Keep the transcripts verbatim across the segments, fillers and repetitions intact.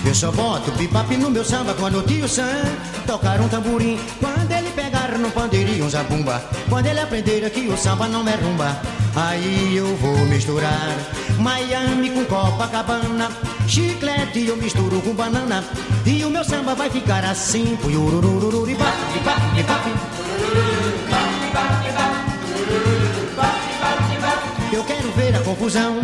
Eu só boto bebop no meu samba quando o tio Sam tocar um tamborim. Quando ele pegar no pandeirinho um zabumba. Quando ele aprender que o samba não é rumba. Aí eu vou misturar Miami com Copacabana. Chiclete eu misturo com banana. E o meu samba vai ficar assim. Eu quero ver a confusão.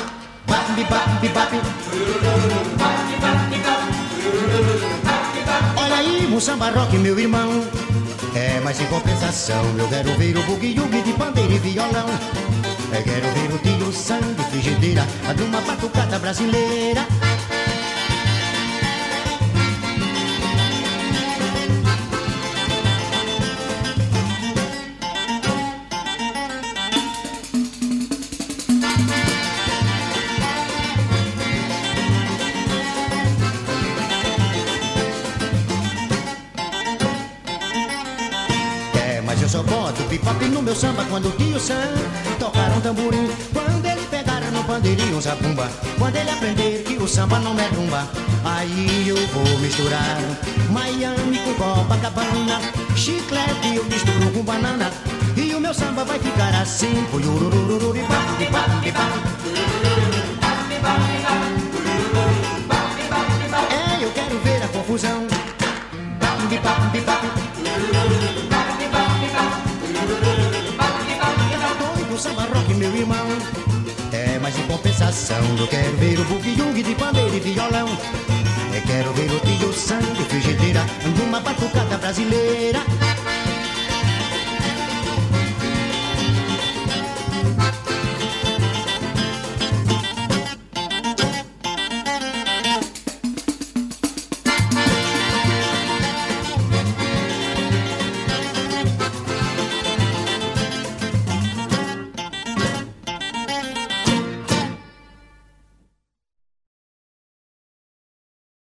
Olha aí, um samba rock, meu irmão. É, mas em compensação eu quero ver o bugue-yugue de pandeiro e violão. Eu quero ver o tio Sam de frigideira, a de uma batucada brasileira. Eu só boto bebop no meu samba quando o tio Sam tocar um tamborim. Quando ele pegar no pandeirinho um zabumba. Quando ele aprender que o samba não é rumba. Aí eu vou misturar Miami com Copacabana. Chiclete eu misturo com banana. E o meu samba vai ficar assim. É, eu quero ver a confusão. Do samba rock, meu irmão. É, mas em compensação eu quero ver o bugue-yugue de pandeiro e violão. Eu quero ver o tio